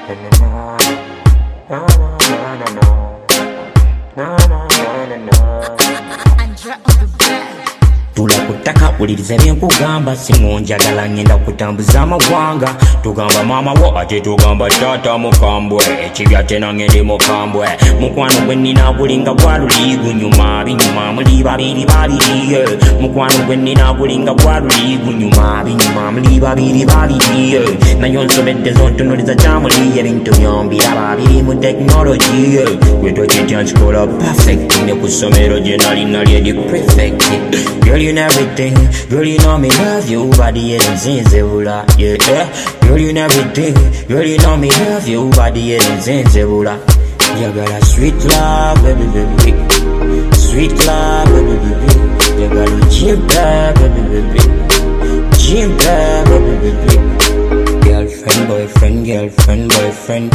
Tula kutaka uliriza byenkugamba singo njagala ngenda kutambuza amawanga tugamba mama wo ate tugamba tata mukambwe ekibya tena ngende mukambwe mukwano gwe nina gulinga gwaluli gunyuma binyuma muli babiri babiri mukwano gwe nina gulinga gwaluli gunyuma binyuma muli babiri babiri nayo nsobedde zontunuliza kyamuli ebintu byombi ababiri mu technology gweto kitya nkikola perfect ne ku ssomero gye nali edi perfect. Girl, you know everything. Girl, you know me love you. Body and zinzebula, yeah. Girl, you know everything. Girl, you know me love you. Body and zinzebula. You got a sweet love, baby, baby. Sweet love, baby, baby. You got a gym bag, baby, baby. Gym bag, baby, baby. Girlfriend, boyfriend, girlfriend, boyfriend.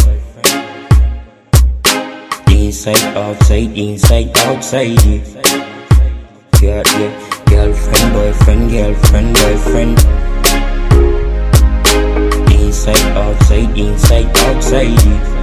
Inside, outside, yeah, yeah. Girlfriend, boyfriend, girlfriend, boyfriend. Inside, outside.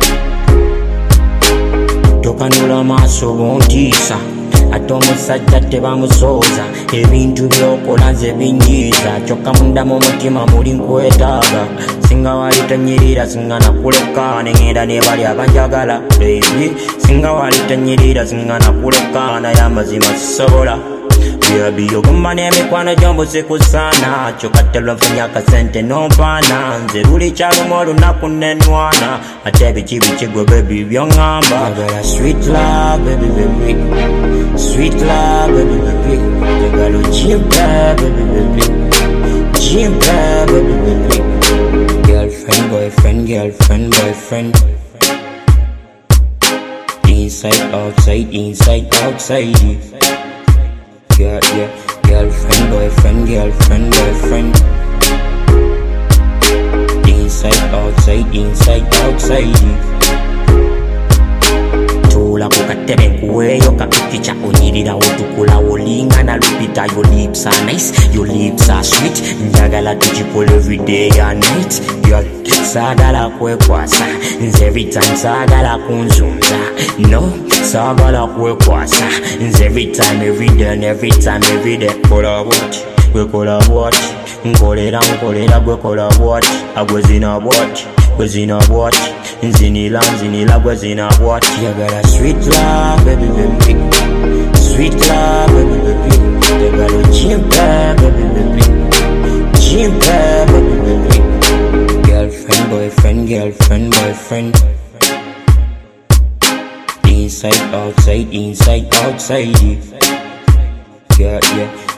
Tokanula maso bontisa ate omusajja tebamusoza ebintu byokola nze binyiiza kyokka munda mu mutima muli nkwetaaga singa wali tanyirira singa nakuleka nengenda ne bali abanjagala baby singa wali tanyirira singa nakuleka naye amazima sisobola Biyo gumma n'emikwano gyombo sikusaana kyokka lwenfunye akasente n'ompaana nze luli kyalumu olunaku nenwana ate biki gwe baby by'oŋŋamba njagala sweet love baby baby sweet love baby baby njagala ojimpe baby baby jimpe baby baby girlfriend boyfriend girlfriend boyfriend inside outside yeah, yeah, girlfriend, boyfriend, girlfriend, boyfriend. Inside, outside. Tula kukatebe kuweyo kakikicha onyirira otukula olingana lupita. Your lips are nice, your lips are sweet. Njagala tujikole every day and night. Your sagala kwekwasa nze every time sagala kunzunza no sagala kwekwasa nze every time every day and every day kola what we kola what nkolera gwe kola what agwezina what nzinila gwe zina what yagala sweet love baby baby sweet love baby baby yagala jimpe baby baby jimpe baby baby girlfriend, boyfriend, girlfriend, boyfriend. Inside, outside. Yeah, yeah.